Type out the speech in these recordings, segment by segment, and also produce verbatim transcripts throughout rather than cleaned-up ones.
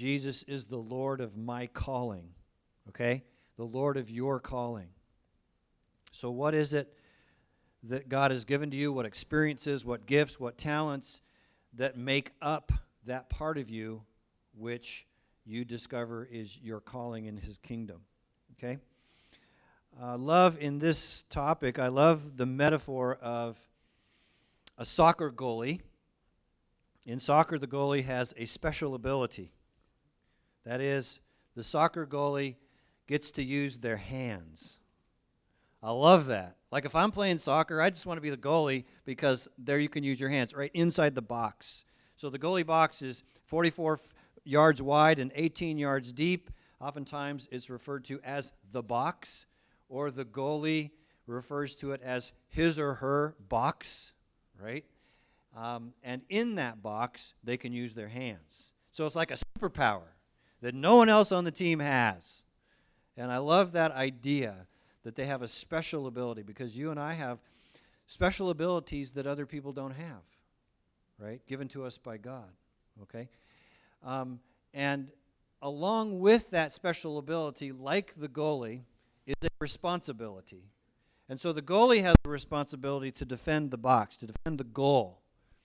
Jesus is the Lord of my calling, okay? The Lord of your calling. So what is it that God has given to you? What experiences, what gifts, what talents that make up that part of you which you discover is your calling in His kingdom, okay? Uh, love in this topic, I love the metaphor of a soccer goalie. In soccer, the goalie has a special ability. That is, the soccer goalie gets to use their hands. I love that. Like if I'm playing soccer, I just want to be the goalie because there you can use your hands right inside the box. So the goalie box is forty-four f- yards wide and eighteen yards deep. Oftentimes it's referred to as the box, or the goalie refers to it as his or her box, right? Um, and in that box, they can use their hands. So it's like a superpower that no one else on the team has. And I love that idea that they have a special ability, because you and I have special abilities that other people don't have, right? Given to us by God, okay? Um, and along with that special ability, like the goalie, is a responsibility. And so the goalie has the responsibility to defend the box, to defend the goal.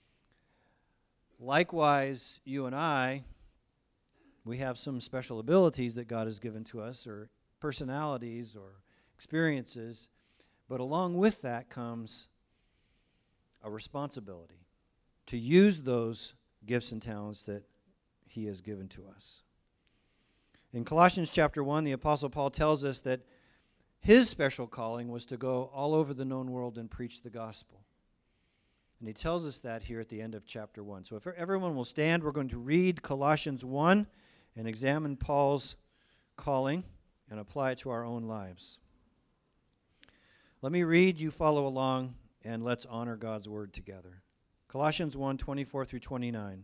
Likewise, you and I, we have some special abilities that God has given to us, or personalities, or experiences, but along with that comes a responsibility to use those gifts and talents that He has given to us. In Colossians chapter one, the Apostle Paul tells us that his special calling was to go all over the known world and preach the gospel. And he tells us that here at the end of chapter one. So if everyone will stand, we're going to read Colossians one and examine Paul's calling and apply it to our own lives. Let me read, you follow along, and let's honor God's word together. Colossians one, twenty-four through twenty-nine.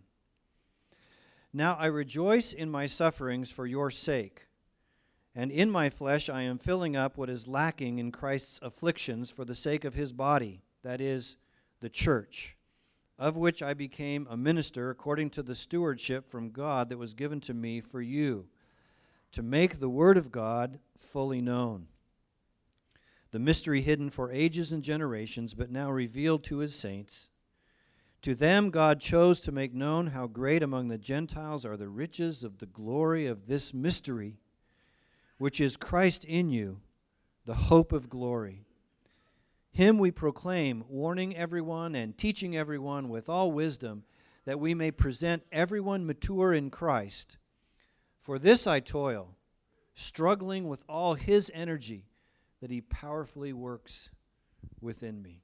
Now I rejoice in my sufferings for your sake, and in my flesh I am filling up what is lacking in Christ's afflictions for the sake of His body, that is, the church, of which I became a minister according to the stewardship from God that was given to me for you, to make the word of God fully known, the mystery hidden for ages and generations, but now revealed to His saints. To them God chose to make known how great among the Gentiles are the riches of the glory of this mystery, which is Christ in you, the hope of glory. Him we proclaim, warning everyone and teaching everyone with all wisdom, that we may present everyone mature in Christ. For this I toil, struggling with all His energy, that He powerfully works within me.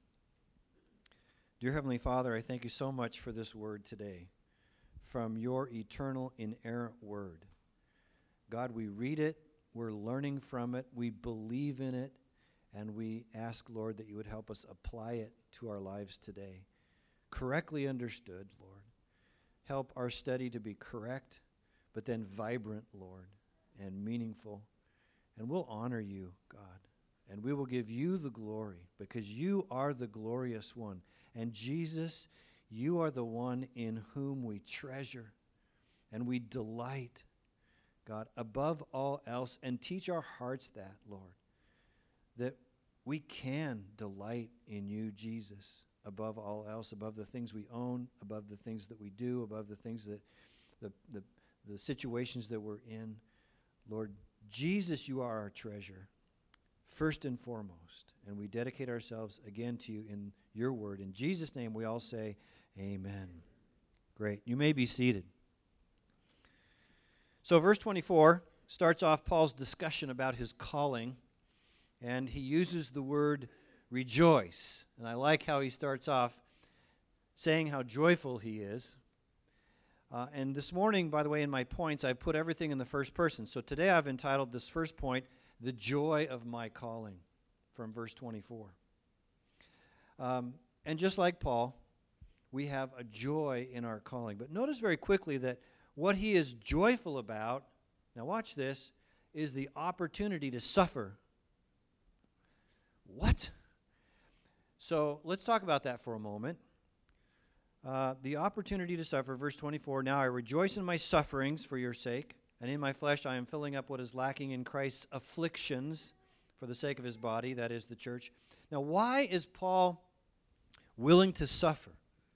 Dear Heavenly Father, I thank You so much for this word today, from Your eternal, inerrant word. God, we read it, we're learning from it, we believe in it, and we ask, Lord, that You would help us apply it to our lives today. Correctly understood, Lord. Help our study to be correct, but then vibrant, Lord, and meaningful. And we'll honor You, God, and we will give You the glory, because You are the glorious one. And Jesus, You are the one in whom we treasure and we delight, God, above all else. And teach our hearts that, Lord, that we can delight in You, Jesus, above all else, above the things we own, above the things that we do, above the things that, the, the, the situations that we're in. Lord, Jesus, You are our treasure, first and foremost. And we dedicate ourselves again to You in Your word. In Jesus' name we all say amen. Great. You may be seated. So verse twenty-four starts off Paul's discussion about his calling, and he uses the word rejoice. And I like how he starts off saying how joyful he is. Uh, and this morning, by the way, in my points, I put everything in the first person. So today I've entitled this first point, The Joy of My Calling, from verse twenty-four. Um, and just like Paul, we have a joy in our calling. But notice very quickly that what he is joyful about, now watch this, is the opportunity to suffer. What? So let's talk about that for a moment. Uh, the opportunity to suffer, verse twenty-four, now I rejoice in my sufferings for your sake, and in my flesh I am filling up what is lacking in Christ's afflictions for the sake of his body, that is the church. Now, why is Paul willing to suffer?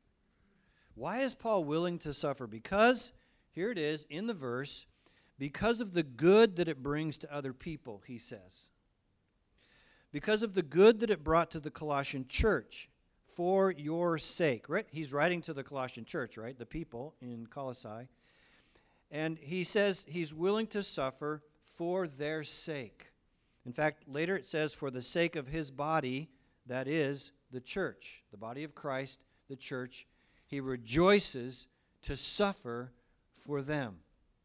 Why is Paul willing to suffer? Because, here it is in the verse, because of the good that it brings to other people, he says. Because of the good that it brought to the Colossian church, for your sake. Right? He's writing to the Colossian church, right? The people in Colossae. And he says he's willing to suffer for their sake. In fact, later it says, for the sake of his body, that is the church, the body of Christ, the church. He rejoices to suffer for them.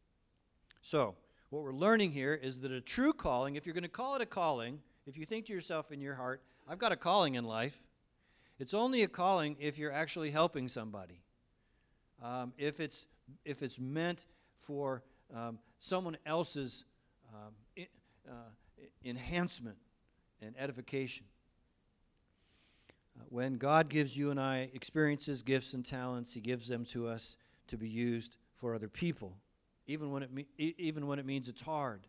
So, what we're learning here is that a true calling, if you're going to call it a calling, if you think to yourself in your heart, I've got a calling in life, it's only a calling if you're actually helping somebody. Um, if it's if it's meant for um, someone else's um, I, uh, enhancement and edification. Uh, when God gives you and I experiences, gifts, and talents, he gives them to us to be used for other people, even when it me- even when it means it's hard.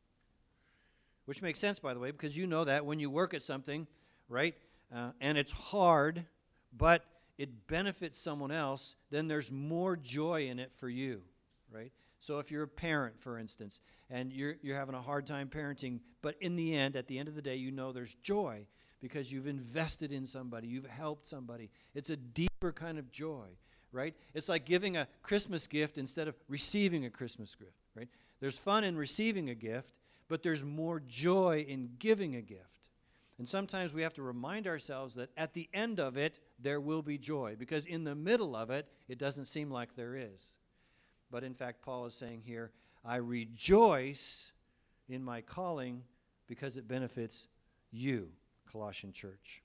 Which makes sense, by the way, because you know that when you work at something, right, uh, and it's hard, but it benefits someone else, then there's more joy in it for you, right? So if you're a parent, for instance, and you're you're having a hard time parenting, but in the end, at the end of the day, you know there's joy because you've invested in somebody, you've helped somebody. It's a deeper kind of joy, right? It's like giving a Christmas gift instead of receiving a Christmas gift, right? There's fun in receiving a gift, but there's more joy in giving a gift. And sometimes we have to remind ourselves that at the end of it, there will be joy, because in the middle of it, it doesn't seem like there is. But in fact, Paul is saying here, I rejoice in my calling because it benefits you, Colossian church.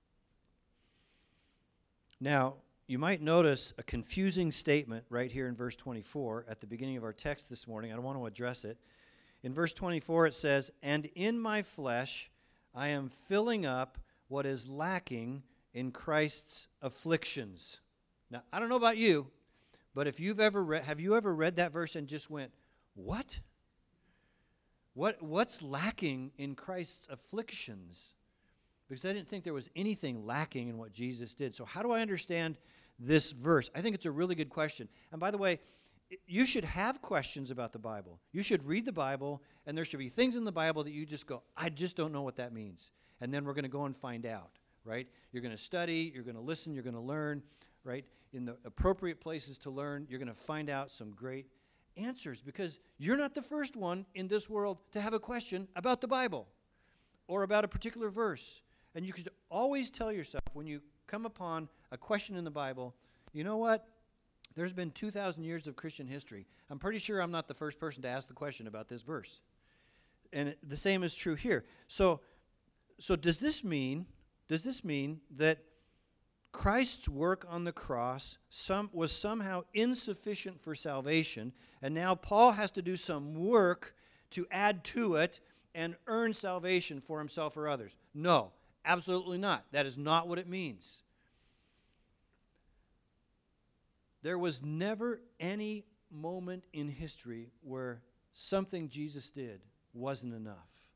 Now, you might notice a confusing statement right here in verse twenty-four at the beginning of our text this morning. I don't want to address it. In verse twenty-four, it says, and in my flesh I am filling up what is lacking in Christ's afflictions. Now, I don't know about you, but if you've ever read, have you ever read that verse and just went, what? What what's lacking in Christ's afflictions? Because I didn't think there was anything lacking in what Jesus did. So how do I understand this verse? I think it's a really good question. And by the way, you should have questions about the Bible. You should read the Bible, and there should be things in the Bible that you just go, I just don't know what that means. And then we're going to go and find out, right? You're going to study, you're going to listen, you're going to learn, right? In the appropriate places to learn, you're going to find out some great answers, because you're not the first one in this world to have a question about the Bible or about a particular verse. And you should always tell yourself when you come upon a question in the Bible, you know what? There's been two thousand years of Christian history. I'm pretty sure I'm not the first person to ask the question about this verse. And it, the same is true here. So, so does this mean, does this mean that Christ's work on the cross some, was somehow insufficient for salvation, and now Paul has to do some work to add to it and earn salvation for himself or others? No, absolutely not. That is not what it means. There was never any moment in history where something Jesus did wasn't enough.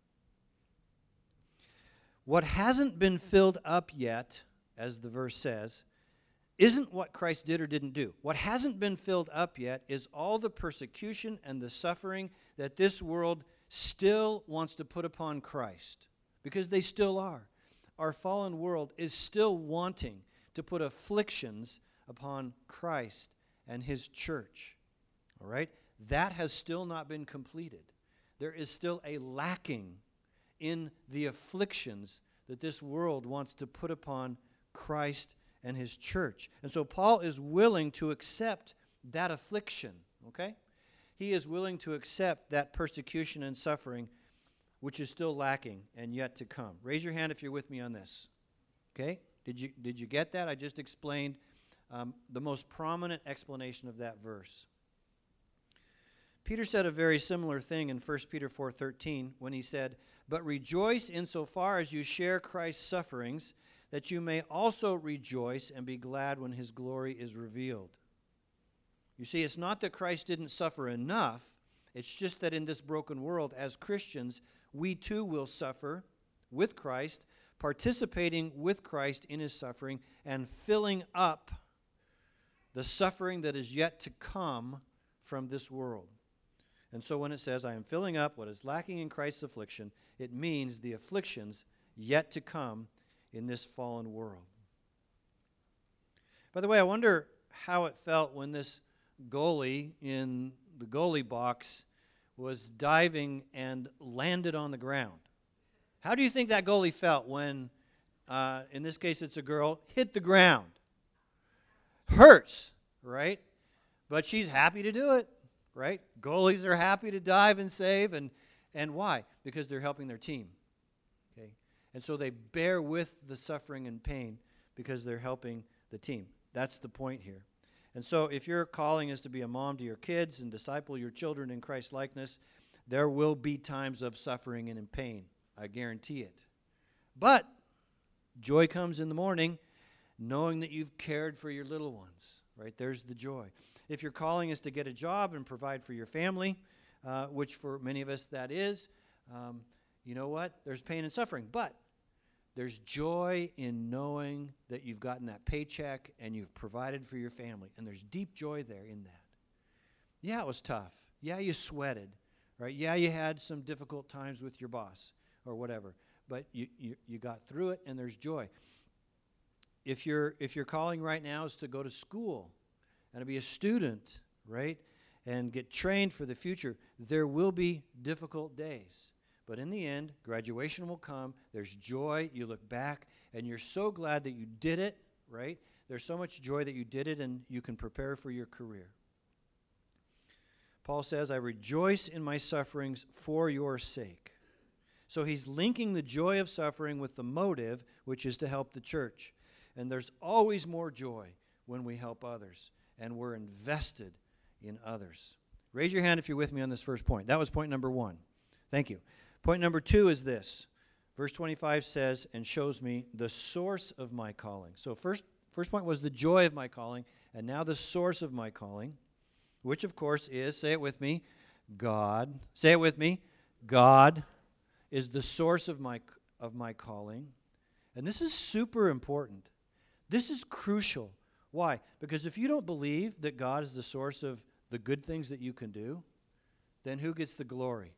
What hasn't been filled up yet, as the verse says, isn't what Christ did or didn't do. What hasn't been filled up yet is all the persecution and the suffering that this world still wants to put upon Christ, because they still are. Our fallen world is still wanting to put afflictions upon Christ and his church. All right? That has still not been completed. There is still a lacking in the afflictions that this world wants to put upon Christ and his church. And so Paul is willing to accept that affliction, okay? He is willing to accept that persecution and suffering which is still lacking and yet to come. Raise your hand if you're with me on this. Okay? Did you did you get that? I just explained um, the most prominent explanation of that verse. Peter said a very similar thing in First Peter four thirteen when he said, "But rejoice insofar as you share Christ's sufferings, that you may also rejoice and be glad when his glory is revealed. You see, it's not that Christ didn't suffer enough. It's just that in this broken world, as Christians, we too will suffer with Christ, participating with Christ in his suffering, and filling up the suffering that is yet to come from this world. And so when it says, I am filling up what is lacking in Christ's affliction, it means the afflictions yet to come in this fallen world. By the way, I wonder how it felt when this goalie in the goalie box was diving and landed on the ground. How do you think that goalie felt when, uh, in this case it's a girl, hit the ground? Hurts, right? But she's happy to do it, right? Goalies are happy to dive and save, and, and why? Because they're helping their team. Okay? And so they bear with the suffering and pain because they're helping the team. That's the point here. And so if your calling is to be a mom to your kids and disciple your children in Christ's likeness, there will be times of suffering and in pain. I guarantee it. But joy comes in the morning knowing that you've cared for your little ones, right? There's the joy. If your calling is to get a job and provide for your family, uh, which for many of us that is, um, you know what? There's pain and suffering. But there's joy in knowing that you've gotten that paycheck and you've provided for your family. And there's deep joy there in that. Yeah, it was tough. Yeah, you sweated, right? Yeah, you had some difficult times with your boss or whatever. But you, you, you got through it, and there's joy. If your if your calling right now is to go to school and to be a student, right, and get trained for the future, there will be difficult days. But in the end, graduation will come. There's joy. You look back, and you're so glad that you did it, right? There's so much joy that you did it, and you can prepare for your career. Paul says, I rejoice in my sufferings for your sake. So he's linking the joy of suffering with the motive, which is to help the church. And there's always more joy when we help others, and we're invested in others. Raise your hand if you're with me on this first point. That was point number one. Thank you. Point number two is this. Verse twenty-five says, and shows me the source of my calling. So first, first point was the joy of my calling, and now the source of my calling, which of course is, say it with me, God. Say it with me, God is the source of my of my calling. And this is super important. This is crucial. Why? Because if you don't believe that God is the source of the good things that you can do, then who gets the glory?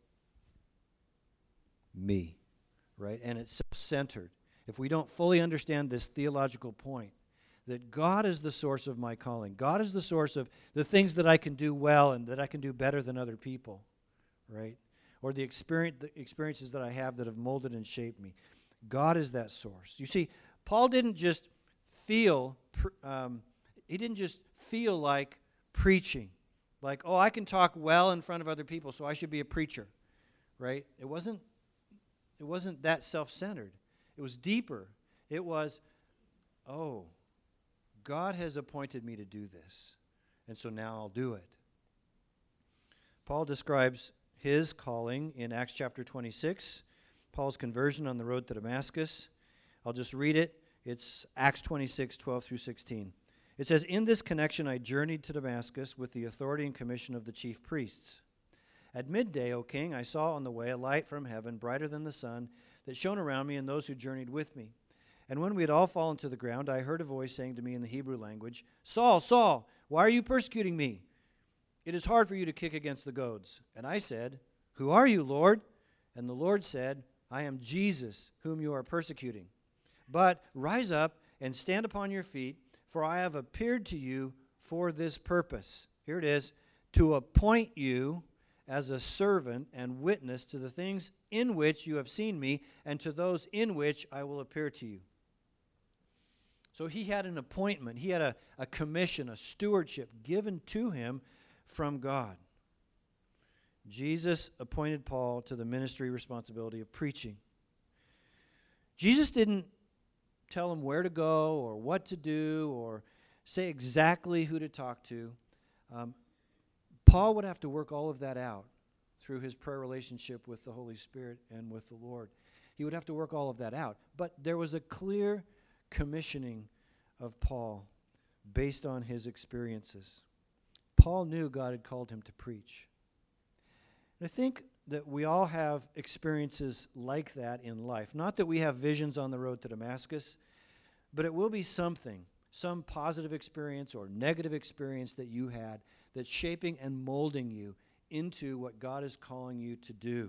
Me, right? And it's self-centered. If we don't fully understand this theological point, that God is the source of my calling, God is the source of the things that I can do well and that I can do better than other people, right? Or the, experience, the experiences that I have that have molded and shaped me. God is that source. You see, Paul didn't just feel, um, he didn't just feel like preaching. Like, oh, I can talk well in front of other people, so I should be a preacher, right? It wasn't It wasn't that self-centered. It was deeper. It was, oh, God has appointed me to do this, and so now I'll do it. Paul describes his calling in Acts chapter twenty-six, Paul's conversion on the road to Damascus. I'll just read it. It's Acts twenty-six, twelve through sixteen. It says, in this connection I journeyed to Damascus with the authority and commission of the chief priests. At midday, O king, I saw on the way a light from heaven, brighter than the sun, that shone around me and those who journeyed with me. And when we had all fallen to the ground, I heard a voice saying to me in the Hebrew language, Saul, Saul, why are you persecuting me? It is hard for you to kick against the goads. And I said, who are you, Lord? And the Lord said, I am Jesus, whom you are persecuting. But rise up and stand upon your feet, for I have appeared to you for this purpose. Here it is, to appoint you as a servant and witness to the things in which you have seen me, and to those in which I will appear to you. So he had an appointment. He had a, a commission, a stewardship given to him from God. Jesus appointed Paul to the ministry responsibility of preaching. Jesus didn't tell him where to go or what to do or say exactly who to talk to. Um, Paul would have to work all of that out through his prayer relationship with the Holy Spirit and with the Lord. He would have to work all of that out. But there was a clear commissioning of Paul based on his experiences. Paul knew God had called him to preach. And I think that we all have experiences like that in life. Not that we have visions on the road to Damascus, but it will be something, some positive experience or negative experience that you had that's shaping and molding you into what God is calling you to do.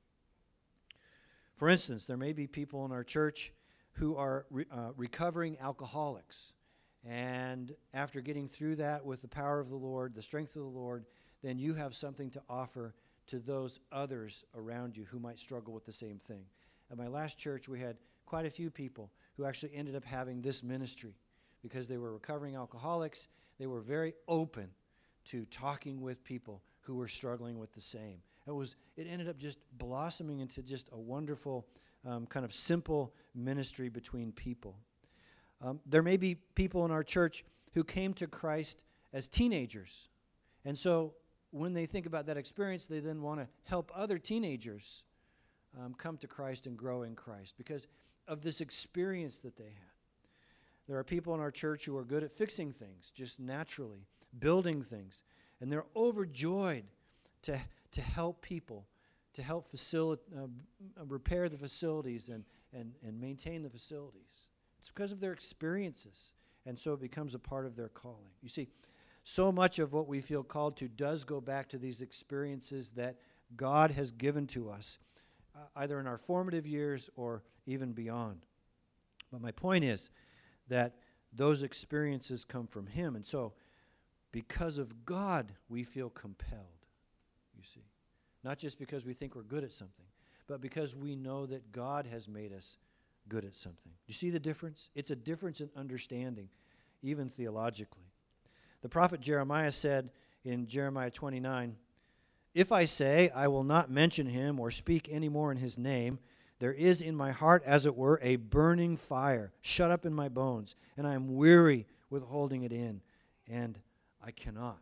For instance, there may be people in our church who are re- uh, recovering alcoholics. And after getting through that with the power of the Lord, the strength of the Lord, then you have something to offer to those others around you who might struggle with the same thing. At my last church, we had quite a few people who actually ended up having this ministry because they were recovering alcoholics. They were very open to talking with people who were struggling with the same. It was. It ended up just blossoming into just a wonderful um, kind of simple ministry between people. Um, there may be people in our church who came to Christ as teenagers. And so when they think about that experience, they then want to help other teenagers um, come to Christ and grow in Christ because of this experience that they had. There are people in our church who are good at fixing things, just naturally, building things. And they're overjoyed to, to help people, to help facil- uh, repair the facilities and, and, and maintain the facilities. It's because of their experiences, and so it becomes a part of their calling. You see, so much of what we feel called to does go back to these experiences that God has given to us, uh, either in our formative years or even beyond. But my point is that those experiences come from Him, and so because of God, we feel compelled, you see. Not just because we think we're good at something, but because we know that God has made us good at something. Do you see the difference? It's a difference in understanding, even theologically. The prophet Jeremiah said in Jeremiah twenty-nine, "If I say, I will not mention him or speak any more in his name, there is in my heart, as it were, a burning fire shut up in my bones, and I am weary with holding it in, and I cannot."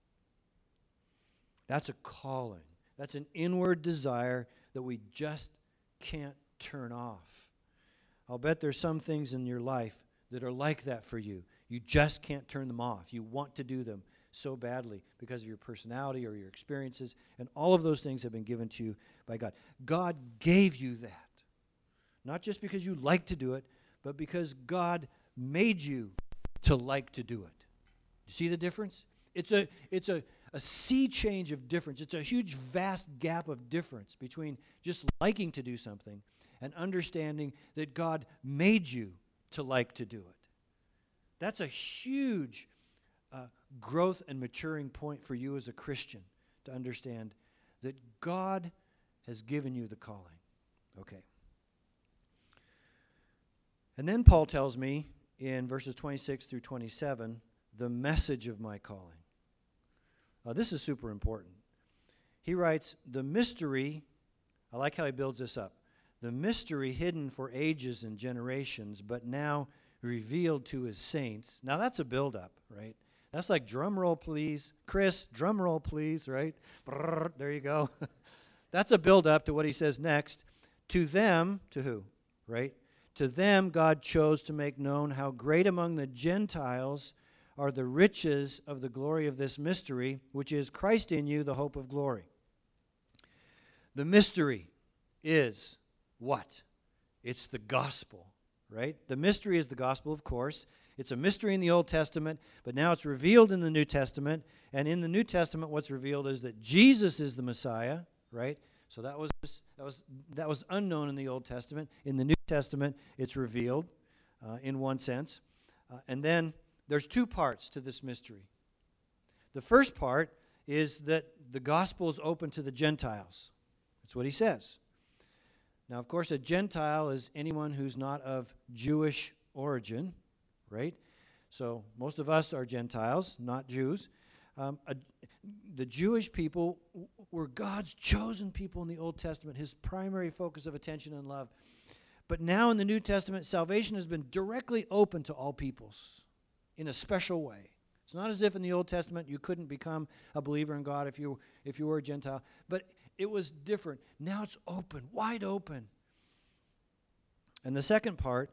That's a calling. That's an inward desire that we just can't turn off. I'll bet there's some things in your life that are like that for you. You just can't turn them off. You want to do them so badly because of your personality or your experiences, and all of those things have been given to you by God. God gave you that, not just because you like to do it, but because God made you to like to do it. You see the difference? It's a it's a, a sea change of difference. It's a huge, vast gap of difference between just liking to do something and understanding that God made you to like to do it. That's a huge uh, growth and maturing point for you as a Christian, to understand that God has given you the calling. Okay. And then Paul tells me in verses twenty-six through twenty-seven, the message of my calling. Uh, this is super important. He writes, the mystery, I like how he builds this up, the mystery hidden for ages and generations, but now revealed to his saints. Now that's a build-up, right? That's like drum roll, please. Chris, drum roll, please, right? Brrr, there you go. That's a build-up to what he says next. To them, to who, right? To them God chose to make known how great among the Gentiles are the riches of the glory of this mystery, which is Christ in you, the hope of glory. The mystery is what? It's the gospel, right? The mystery is the gospel, of course. It's a mystery in the Old Testament, but now it's revealed in the New Testament. And in the New Testament, what's revealed is that Jesus is the Messiah, right? So that was that was that was unknown in the Old Testament. In the New Testament, it's revealed uh, in one sense. Uh, and then there's two parts to this mystery. The first part is that the gospel is open to the Gentiles. That's what he says. Now, of course, a Gentile is anyone who's not of Jewish origin, right? So most of us are Gentiles, not Jews. Um, a, the Jewish people were God's chosen people in the Old Testament, his primary focus of attention and love. But now in the New Testament, salvation has been directly open to all peoples in a special way. It's not as if in the Old Testament you couldn't become a believer in God if you if you were a Gentile, but it was different. Now it's open, wide open. And the second part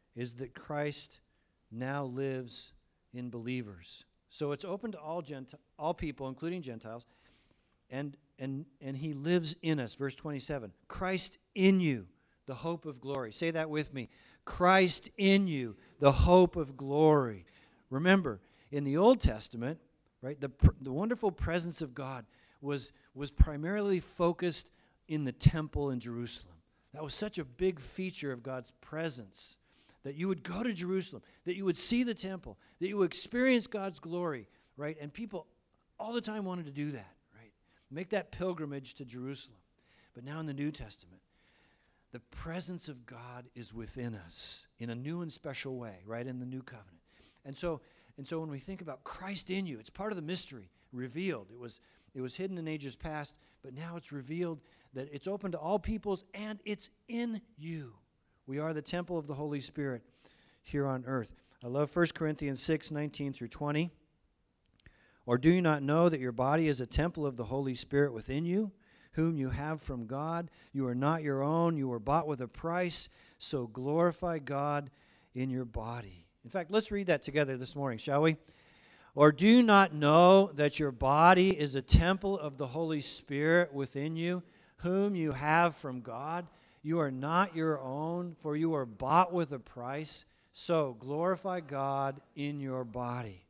is that Christ now lives in believers. So it's open to all Genti- all people, including Gentiles, and and and he lives in us. Verse twenty-seven, Christ in you, the hope of glory. Say that with me. Christ in you, the hope of glory. Remember, in the Old Testament, right, the pr- the wonderful presence of God was was primarily focused in the temple in Jerusalem. That was such a big feature of God's presence, that you would go to Jerusalem, that you would see the temple, that you would experience God's glory, right? And people all the time wanted to do that, right? Make that pilgrimage to Jerusalem. But now in the New Testament, the presence of God is within us in a new and special way, right, in the new covenant. And so and so when we think about Christ in you, it's part of the mystery revealed. It was it was hidden in ages past, but now it's revealed that it's open to all peoples and it's in you. We are the temple of the Holy Spirit here on earth. I love First Corinthians six, nineteen through twenty. Or do you not know that your body is a temple of the Holy Spirit within you, whom you have from God? You are not your own. You were bought with a price. So glorify God in your body. In fact, let's read that together this morning, shall we? Or do you not know that your body is a temple of the Holy Spirit within you, whom you have from God? You are not your own, for you are bought with a price. So glorify God in your body.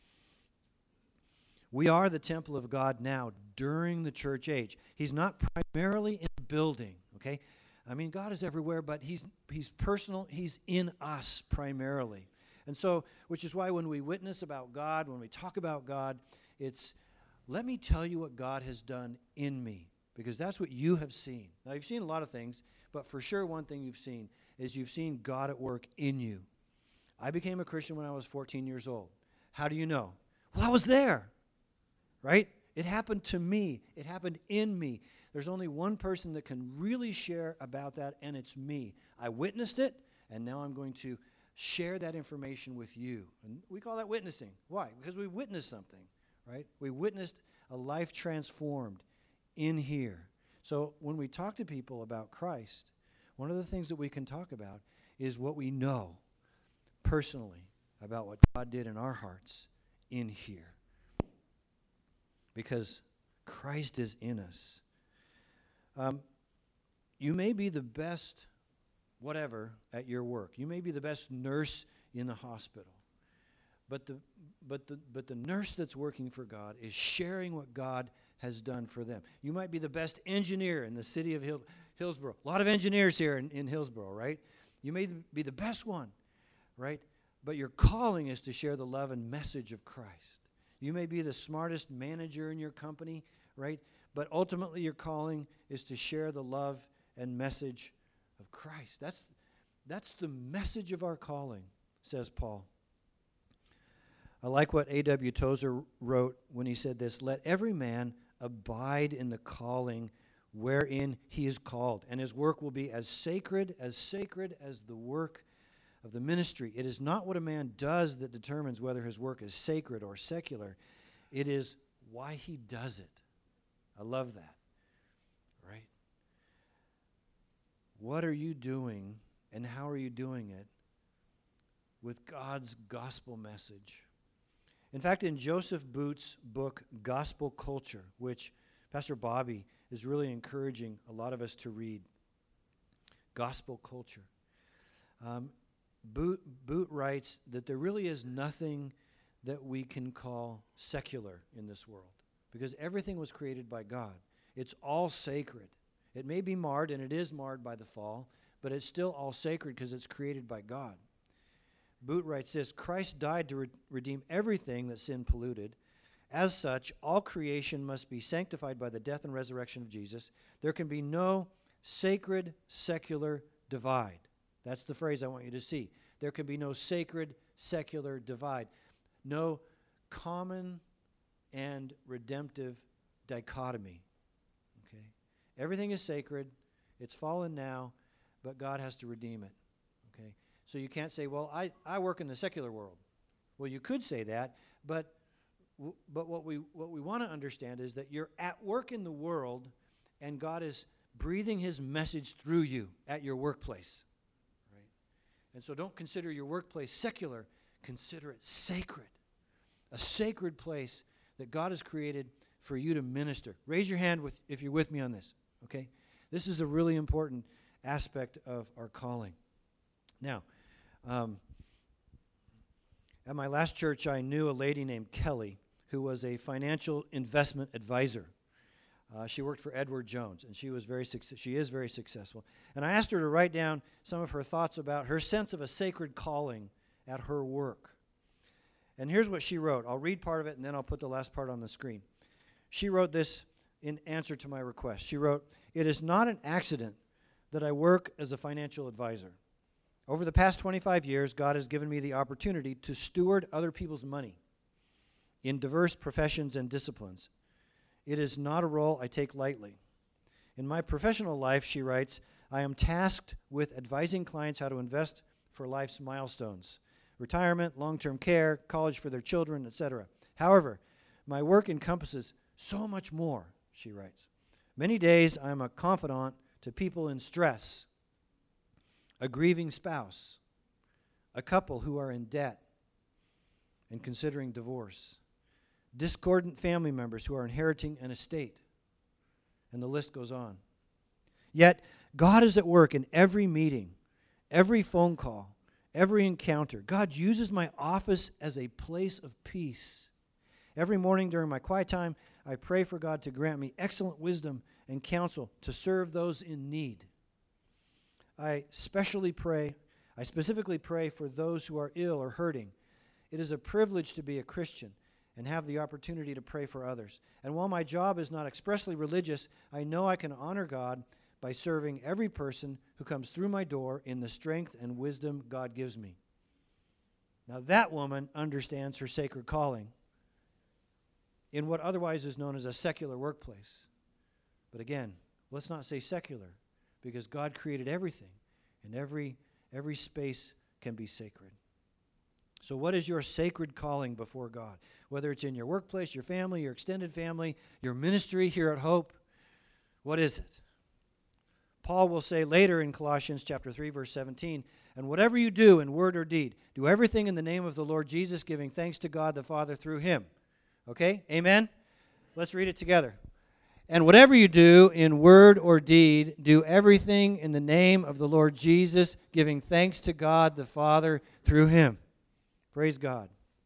We are the temple of God now during the church age. He's not primarily in a building, okay? I mean, God is everywhere, but he's he's personal. He's in us primarily. And so, which is why when we witness about God, when we talk about God, it's, let me tell you what God has done in me, because that's what you have seen. Now, you've seen a lot of things, but for sure one thing you've seen is you've seen God at work in you. I became a Christian when I was fourteen years old. How do you know? Well, I was there, right? It happened to me. It happened in me. There's only one person that can really share about that, and it's me. I witnessed it, and now I'm going to share that information with you. And we call that witnessing. Why? Because we witnessed something, right? We witnessed a life transformed in here. So when we talk to people about Christ, one of the things that we can talk about is what we know personally about what God did in our hearts in here. Because Christ is in us. Um, you may be the best whatever at your work. You may be the best nurse in the hospital. But the but the but the nurse that's working for God is sharing what God has done for them. You might be the best engineer in the city of Hill, Hillsboro. A lot of engineers here in, in Hillsboro, right? You may be the best one, right? But your calling is to share the love and message of Christ. You may be the smartest manager in your company, right? But ultimately your calling is to share the love and message of Christ. That's, that's the message of our calling, says Paul. I like what A W Tozer wrote when he said this: let every man abide in the calling wherein he is called, and his work will be as sacred, as sacred as the work of the ministry. It is not what a man does that determines whether his work is sacred or secular. It is why he does it. I love that, right? What are you doing, and how are you doing it with God's gospel message? In fact, in Joseph Booth's book, Gospel Culture, which Pastor Bobby is really encouraging a lot of us to read, Gospel Culture, um, Boot, Boot writes that there really is nothing that we can call secular in this world, because everything was created by God. It's all sacred. It may be marred, and it is marred by the fall, but it's still all sacred because it's created by God. Boot writes this: Christ died to re- redeem everything that sin polluted. As such, all creation must be sanctified by the death and resurrection of Jesus. There can be no sacred, secular divide. That's the phrase I want you to see. There can be no sacred, secular divide. No common and redemptive dichotomy. Okay? Everything is sacred. It's fallen now, but God has to redeem it. Okay? So you can't say, well, I, I work in the secular world. Well, you could say that, but w- but what we what we want to understand is that you're at work in the world, and God is breathing his message through you at your workplace. And so don't consider your workplace secular. Consider it sacred. A sacred place that God has created for you to minister. Raise your hand with, if you're with me on this, okay? This is a really important aspect of our calling. Now, um, at my last church, I knew a lady named Kelly who was a financial investment advisor. Uh, she worked for Edward Jones, and she was very suc- she is very successful. And I asked her to write down some of her thoughts about her sense of a sacred calling at her work. And here's what she wrote. I'll read part of it, and then I'll put the last part on the screen. She wrote this in answer to my request. She wrote, "It is not an accident that I work as a financial advisor. Over the past twenty-five years, God has given me the opportunity to steward other people's money in diverse professions and disciplines. It is not a role I take lightly. In my professional life," she writes, "I am tasked with advising clients how to invest for life's milestones, retirement, long-term care, college for their children, et cetera. However, my work encompasses so much more," she writes. "Many days I am a confidant to people in stress, a grieving spouse, a couple who are in debt and considering divorce, discordant family members who are inheriting an estate," and the list goes on. "Yet, God is at work in every meeting, every phone call, every encounter. God uses my office as a place of peace. Every morning during my quiet time, I pray for God to grant me excellent wisdom and counsel to serve those in need. I specially pray, I specifically pray for those who are ill or hurting. It is a privilege to be a Christian and have the opportunity to pray for others. And while my job is not expressly religious, I know I can honor God by serving every person who comes through my door in the strength and wisdom God gives me." Now that woman understands her sacred calling in what otherwise is known as a secular workplace. But again, let's not say secular, because God created everything, and every every space can be sacred. So what is your sacred calling before God? Whether it's in your workplace, your family, your extended family, your ministry here at Hope, what is it? Paul will say later in Colossians chapter three, verse seventeen, "And whatever you do in word or deed, do everything in the name of the Lord Jesus, giving thanks to God the Father through him." Okay? Amen? Let's read it together. "And whatever you do in word or deed, do everything in the name of the Lord Jesus, giving thanks to God the Father through him." Praise God.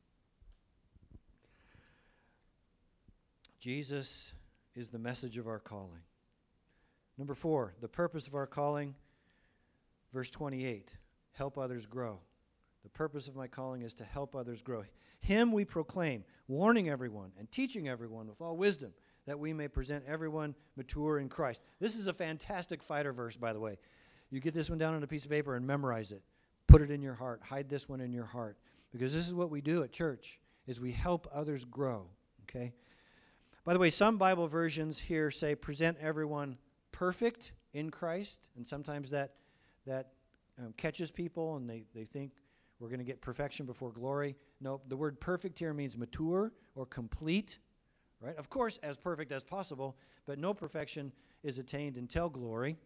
Jesus is the message of our calling. Number four, the purpose of our calling, verse twenty-eight, help others grow. The purpose of my calling is to help others grow. Him we proclaim, warning everyone and teaching everyone with all wisdom, that we may present everyone mature in Christ. This is a fantastic fighter verse, by the way. You get this one down on a piece of paper and memorize it. Put it in your heart. Hide this one in your heart. Because this is what we do at church, is we help others grow. Okay? By the way, some Bible versions here say present everyone perfect in Christ, and sometimes that that um, catches people, and they, they think we're going to get perfection before glory. No, the word perfect here means mature or complete, right? Of course, as perfect as possible, but no perfection is attained until glory.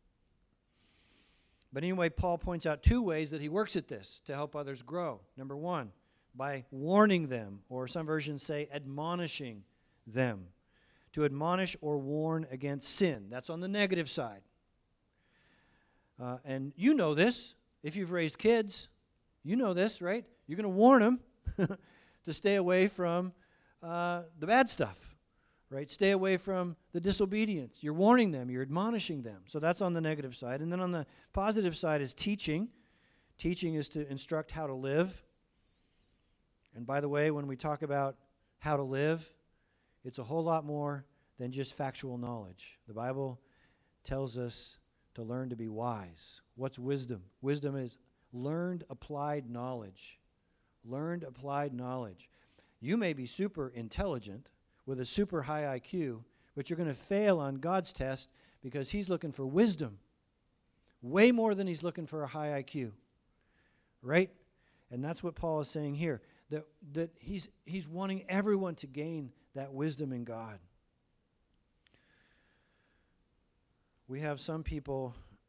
But anyway, Paul points out two ways that he works at this to help others grow. Number one, by warning them, or some versions say admonishing them. To admonish or warn against sin. That's on the negative side. Uh, and you know this. If you've raised kids, you know this, right? You're going to warn them to stay away from uh, the bad stuff, right? Stay away from the disobedience. You're warning them. You're admonishing them. So that's on the negative side. And then on the positive side is teaching. Teaching is to instruct how to live. And by the way, when we talk about how to live, it's a whole lot more than just factual knowledge. The Bible tells us to learn to be wise. What's wisdom? Wisdom is learned applied knowledge. Learned applied knowledge. You may be super intelligent with a super high I Q, but you're going to fail on God's test because he's looking for wisdom. Way more than he's looking for a high I Q. Right? And that's what Paul is saying here. That, that he's, he's wanting everyone to gain that wisdom in God. We have some people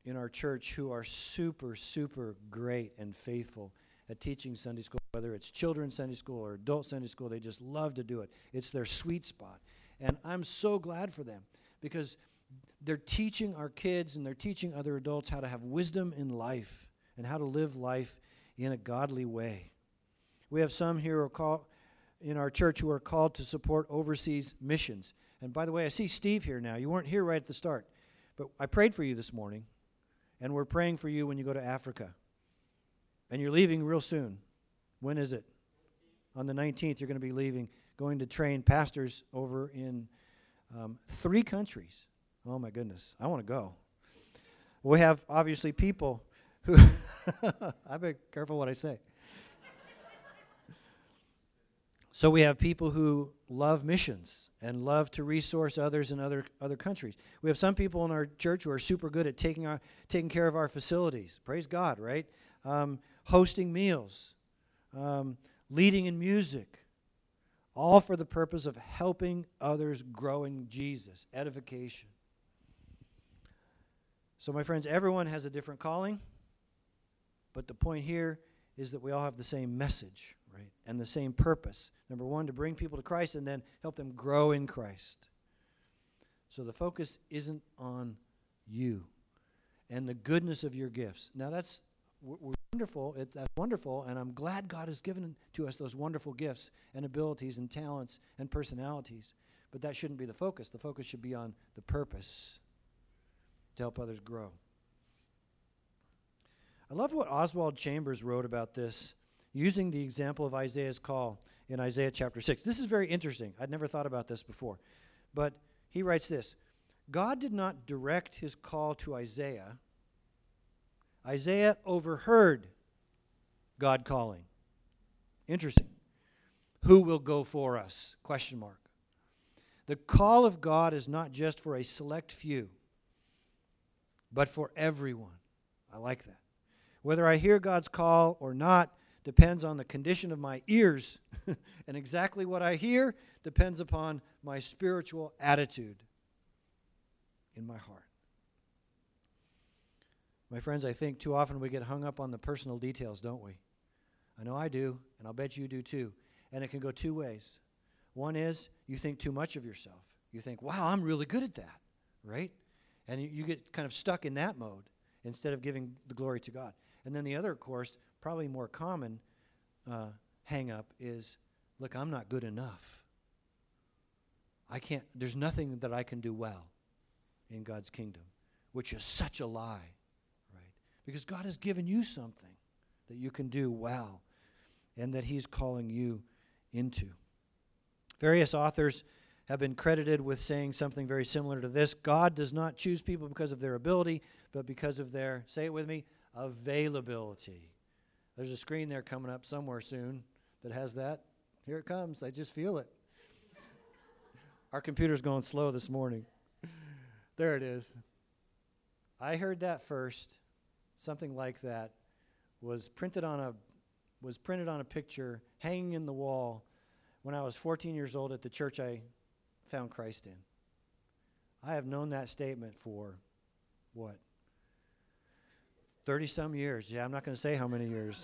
in our church who are super, super great and faithful at teaching Sunday school, whether it's children's Sunday school or adult Sunday school. They just love to do it. It's their sweet spot. And I'm so glad for them because they're teaching our kids and they're teaching other adults how to have wisdom in life and how to live life in a godly way. We have some here who are call, in our church who are called to support overseas missions. And by the way, I see Steve here now. You weren't here right at the start, but I prayed for you this morning, and we're praying for you when you go to Africa. And you're leaving real soon. When is it? On the nineteenth, you're going to be leaving, going to train pastors over in um, three countries. Oh, my goodness. I want to go. We have, obviously, people who... I better be careful what I say. So we have people who love missions and love to resource others in other other countries. We have some people in our church who are super good at taking our taking care of our facilities. Praise God, right? Um, hosting meals, um, leading in music, all for the purpose of helping others grow in Jesus, edification. So my friends, everyone has a different calling, but the point here is that we all have the same message, right? And the same purpose. Number one, to bring people to Christ and then help them grow in Christ. So the focus isn't on you and the goodness of your gifts. Now that's w- w- wonderful. It, that's wonderful, and I'm glad God has given to us those wonderful gifts and abilities and talents and personalities. But that shouldn't be the focus. The focus should be on the purpose to help others grow. I love what Oswald Chambers wrote about this, using the example of Isaiah's call in Isaiah chapter six. This is very interesting. I'd never thought about this before. But he writes this: God did not direct his call to Isaiah. Isaiah overheard God calling. Interesting. Who will go for us? Question mark. The call of God is not just for a select few, but for everyone. I like that. Whether I hear God's call or not depends on the condition of my ears, and exactly what I hear depends upon my spiritual attitude in my heart. My friends, I think too often we get hung up on the personal details, don't we? I know I do, and I'll bet you do too. And it can go two ways. One is you think too much of yourself. You think, wow, I'm really good at that, right? And you, you get kind of stuck in that mode instead of giving the glory to God. And then the other, of course, probably more common uh, hang-up is, look, I'm not good enough. I can't, there's nothing that I can do well in God's kingdom, which is such a lie, right? Because God has given you something that you can do well and that he's calling you into. Various authors have been credited with saying something very similar to this. God does not choose people because of their ability, but because of their, say it with me, availability. There's a screen there coming up somewhere soon that has that. Here it comes. I just feel it. Our computer's going slow this morning. There it is. I heard that first. Something like that was printed on a was printed on a picture hanging in the wall when I was fourteen years old at the church I found Christ in. I have known that statement for what? thirty-some years. Yeah, I'm not going to say how many years.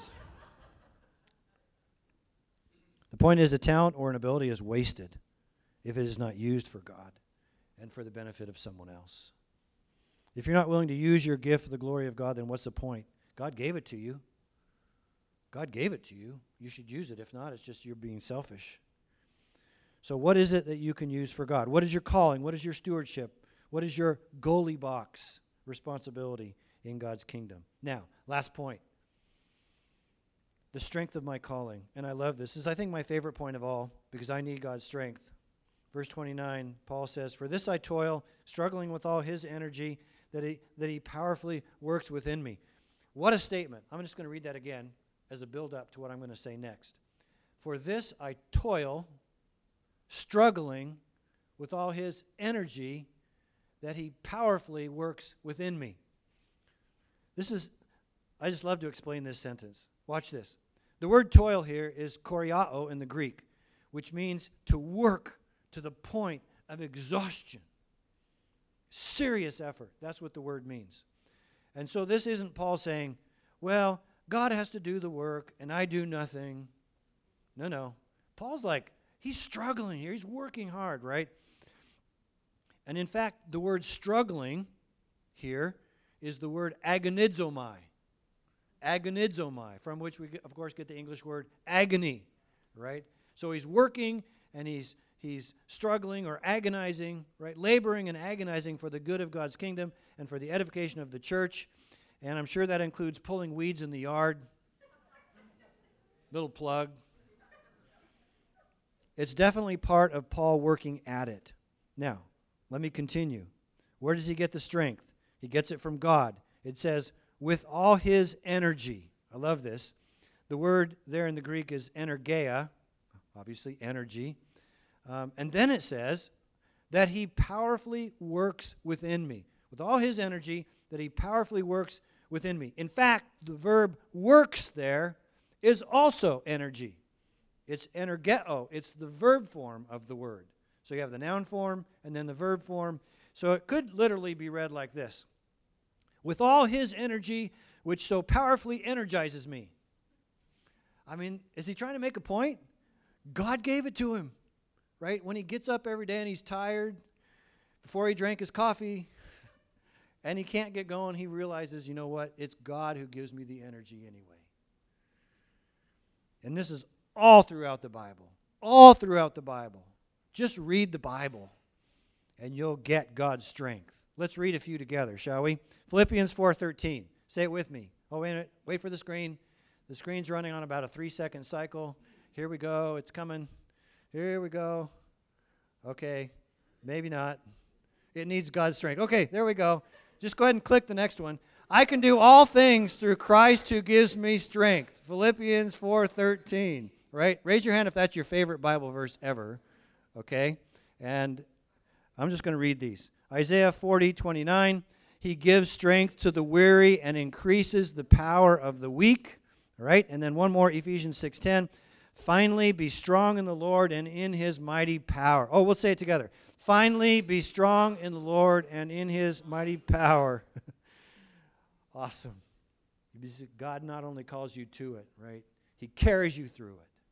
The point is, a talent or an ability is wasted if it is not used for God and for the benefit of someone else. If you're not willing to use your gift for the glory of God, then what's the point? God gave it to you. God gave it to you. You should use it. If not, it's just you're being selfish. So what is it that you can use for God? What is your calling? What is your stewardship? What is your goalie box responsibility in God's kingdom? Now, last point. The strength of my calling. And I love this. This is, I think, my favorite point of all because I need God's strength. Verse twenty-nine, Paul says, "For this I toil, struggling with all his energy that he, that he powerfully works within me." What a statement. I'm just going to read that again as a build-up to what I'm going to say next. "For this I toil, struggling with all his energy that he powerfully works within me." This is, I just love to explain this sentence. Watch this. The word toil here is koriao in the Greek, which means to work to the point of exhaustion. Serious effort. That's what the word means. And so this isn't Paul saying, well, God has to do the work and I do nothing. No, no. Paul's like, he's struggling here. He's working hard, right? And in fact, the word struggling here is the word agonizomai. Agonizomai, from which we, of course, get the English word agony, right? So he's working and he's he's struggling or agonizing, right? Laboring and agonizing for the good of God's kingdom and for the edification of the church. And I'm sure that includes pulling weeds in the yard. Little plug. It's definitely part of Paul working at it. Now, let me continue. Where does he get the strength? He gets it from God. It says, with all his energy. I love this. The word there in the Greek is energeia, obviously energy. Um, and then it says that he powerfully works within me. With all his energy, that he powerfully works within me. In fact, the verb works there is also energy. It's energeo. It's the verb form of the word. So you have the noun form and then the verb form. So it could literally be read like this. With all his energy, which so powerfully energizes me. I mean, is he trying to make a point? God gave it to him, right? When he gets up every day and he's tired, before he drank his coffee, and he can't get going, he realizes, you know what? It's God who gives me the energy anyway. And this is all throughout the Bible. All throughout the Bible. Just read the Bible, and you'll get God's strength. Let's read a few together, shall we? Philippians four thirteen. Say it with me. Oh, wait a minute. Wait for the screen. The screen's running on about a three-second cycle. Here we go. It's coming. Here we go. Okay. Maybe not. It needs God's strength. Okay, there we go. Just go ahead and click the next one. I can do all things through Christ who gives me strength. Philippians four thirteen. Right? Raise your hand if that's your favorite Bible verse ever. Okay? And I'm just going to read these. Isaiah forty twenty-nine. He gives strength to the weary and increases the power of the weak. All right? And then one more, Ephesians six ten. Finally, be strong in the Lord and in his mighty power. Oh, we'll say it together. Finally, be strong in the Lord and in his mighty power. Awesome. God not only calls you to it, right? He carries you through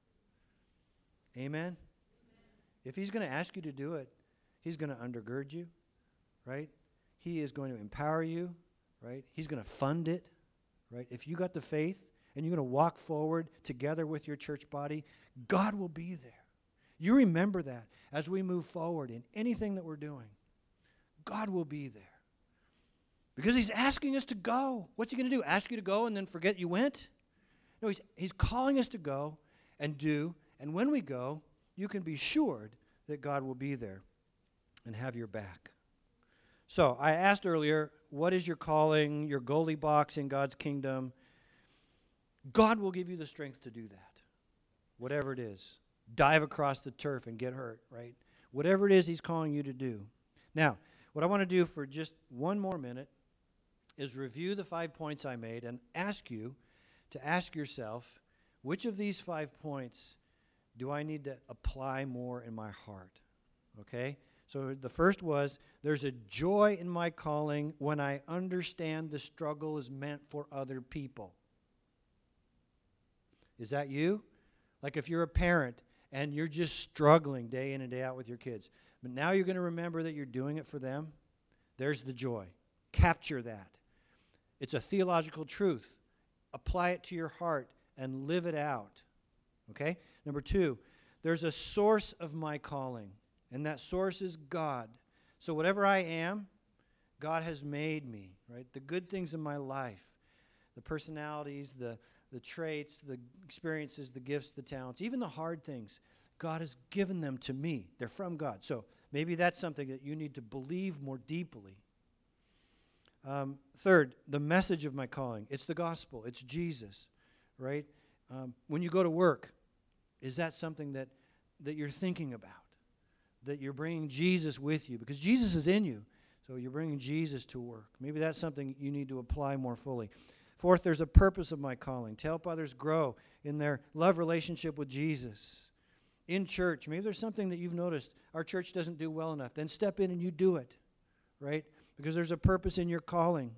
it. Amen? If he's going to ask you to do it, he's going to undergird you, right? He is going to empower you, right? He's going to fund it, right? If you got the faith and you're going to walk forward together with your church body, God will be there. You remember that as we move forward in anything that we're doing. God will be there. Because he's asking us to go. What's he going to do? Ask you to go and then forget you went? No, he's, he's calling us to go and do. And when we go, you can be assured that God will be there and have your back. So I asked earlier, what is your calling, your goalie box in God's kingdom? God will give you the strength to do that, whatever it is. Dive across the turf and get hurt, right? Whatever it is he's calling you to do. Now, what I want to do for just one more minute is review the five points I made and ask you to ask yourself, which of these five points do I need to apply more in my heart? Okay? So the first was, there's a joy in my calling when I understand the struggle is meant for other people. Is that you? Like if you're a parent and you're just struggling day in and day out with your kids, but now you're going to remember that you're doing it for them, there's the joy. Capture that. It's a theological truth. Apply it to your heart and live it out. Okay? Number two, there's a source of my calling, and that source is God. So whatever I am, God has made me, right? The good things in my life, the personalities, the, the traits, the experiences, the gifts, the talents, even the hard things, God has given them to me. They're from God. So maybe that's something that you need to believe more deeply. Um, third, the message of my calling. It's the gospel. It's Jesus, right? Um, when you go to work, is that something that, that you're thinking about? That you're bringing Jesus with you? Because Jesus is in you, so you're bringing Jesus to work. Maybe that's something you need to apply more fully. Fourth, there's a purpose of my calling. To help others grow in their love relationship with Jesus. In church, maybe there's something that you've noticed our church doesn't do well enough. Then step in and you do it, right? Because there's a purpose in your calling.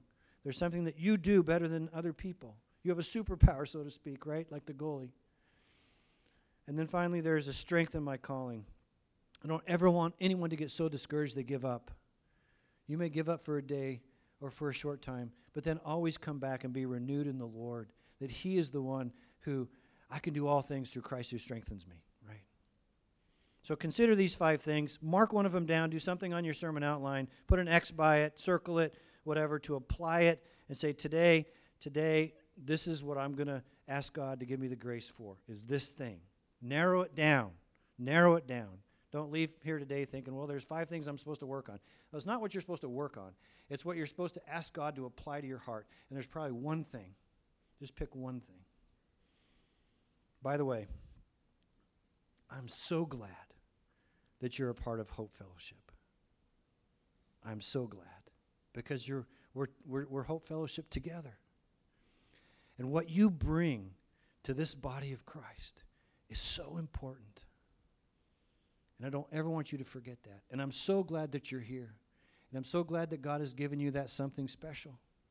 There's something that you do better than other people. You have a superpower, so to speak, right? Like the goalie. And then finally, there's a strength in my calling. I don't ever want anyone to get so discouraged they give up. You may give up for a day or for a short time, but then always come back and be renewed in the Lord, that He is the one who, I can do all things through Christ who strengthens me, right? So consider these five things. Mark one of them down. Do something on your sermon outline. Put an X by it, circle it, whatever, to apply it and say, today, today, this is what I'm going to ask God to give me the grace for, is this thing. Narrow it down. Narrow it down. Don't leave here today thinking, well, there's five things I'm supposed to work on. That's not what you're supposed to work on. It's what you're supposed to ask God to apply to your heart. And there's probably one thing. Just pick one thing. By the way, I'm so glad that you're a part of Hope Fellowship. I'm so glad. Because you're we're, we're, we're Hope Fellowship together. And what you bring to this body of Christ is so important. And I don't ever want you to forget that. And I'm so glad that you're here. And I'm so glad that God has given you that something special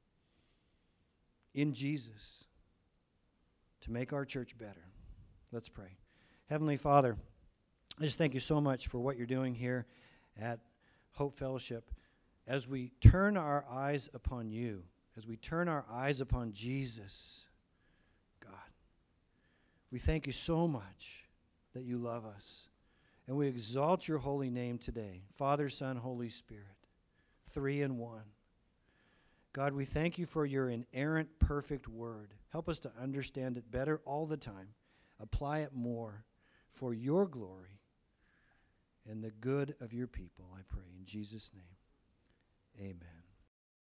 in Jesus to make our church better. Let's pray. Heavenly Father, I just thank you so much for what you're doing here at Hope Fellowship. As we turn our eyes upon you, as we turn our eyes upon Jesus, God, we thank you so much that you love us. And we exalt your holy name today, Father, Son, Holy Spirit, three in one. God, we thank you for your inerrant, perfect word. Help us to understand it better all the time. Apply it more for your glory and the good of your people, I pray. In Jesus' name, amen.